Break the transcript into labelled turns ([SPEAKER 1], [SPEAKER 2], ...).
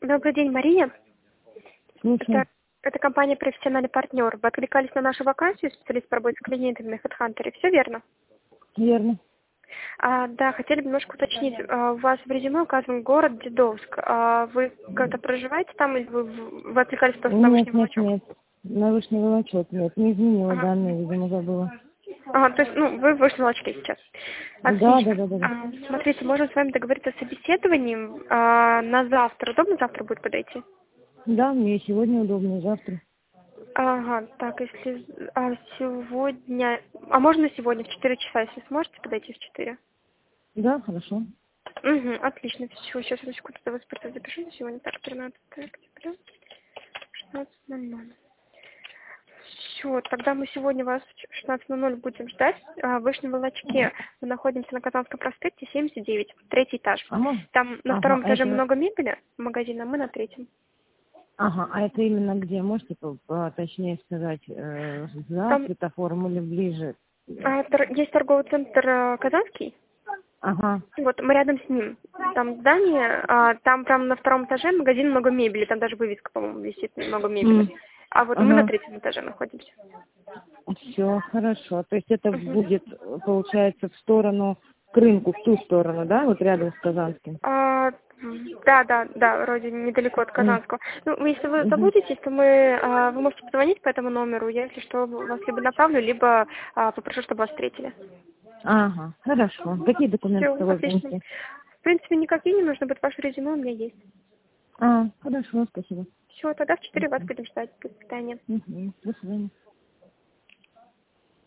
[SPEAKER 1] Добрый день, Мария.
[SPEAKER 2] Слушай,
[SPEAKER 1] Это компания «Профессиональный партнер». Вы откликались на нашу вакансию, специалист по работе с клиентами на HeadHunter. Все верно?
[SPEAKER 2] верно.
[SPEAKER 1] Да, хотели бы немножко уточнить. У вас в резюме указан город Дедовск. Вы как-то проживаете там или вы откликались просто на
[SPEAKER 2] Нет,
[SPEAKER 1] Вышний
[SPEAKER 2] нет,
[SPEAKER 1] Волочок?
[SPEAKER 2] нет. Научный волочок, нет. Не изменила
[SPEAKER 1] Ага.
[SPEAKER 2] данные, видимо, забыла.
[SPEAKER 1] То есть, вы в Вышнем Волочке сейчас.
[SPEAKER 2] Да,
[SPEAKER 1] Отлично.
[SPEAKER 2] да, да, да, да.
[SPEAKER 1] Смотрите, можем с вами договориться о собеседовании на завтра. Удобно завтра будет подойти?
[SPEAKER 2] Да, мне и сегодня удобно, и завтра.
[SPEAKER 1] Ага, так, если сегодня... можно сегодня в 4 часа, если сможете подойти в 4?
[SPEAKER 2] Да, хорошо.
[SPEAKER 1] Угу, отлично, все, сейчас одну секунду до вас запишу. Сегодня так, 13 октября, 16:00. Все, тогда мы сегодня вас в 16:00 будем ждать. В Вышнем Волочке мы находимся на Казанском проспекте, 79, третий этаж.
[SPEAKER 2] Ага,
[SPEAKER 1] Там на
[SPEAKER 2] ага,
[SPEAKER 1] втором
[SPEAKER 2] а
[SPEAKER 1] этаже
[SPEAKER 2] это...
[SPEAKER 1] много мебели магазина, а мы на третьем.
[SPEAKER 2] Ага, а это именно где? Можете точнее сказать, за
[SPEAKER 1] Там
[SPEAKER 2] светофором или ближе?
[SPEAKER 1] есть торговый центр Казанский.
[SPEAKER 2] Ага.
[SPEAKER 1] Вот, мы рядом с ним. Там здание, там прям на втором этаже магазин много мебели, там даже вывеска, по-моему, висит, много мебели. А вот мы на
[SPEAKER 2] Ага.
[SPEAKER 1] третьем этаже находимся.
[SPEAKER 2] Все, хорошо. То есть это
[SPEAKER 1] Мгм.
[SPEAKER 2] будет, получается, в сторону, к рынку, в ту сторону, да? Вот рядом с Казанским.
[SPEAKER 1] Да, вроде недалеко от Казанского. Если вы
[SPEAKER 2] Угу.
[SPEAKER 1] заблудитесь, то вы можете позвонить по этому номеру. Я, если что, вас либо направлю, либо попрошу, чтобы вас встретили.
[SPEAKER 2] Ага, хорошо. Какие документы
[SPEAKER 1] Все,
[SPEAKER 2] с собой
[SPEAKER 1] отлично.
[SPEAKER 2] принести?
[SPEAKER 1] В принципе, никакие не нужно будет, ваше резюме у меня есть.
[SPEAKER 2] Хорошо, спасибо.
[SPEAKER 1] Все, тогда в 4 вас
[SPEAKER 2] Мгм.
[SPEAKER 1] будем ждать. До свидания.
[SPEAKER 2] Мгм. До свидания.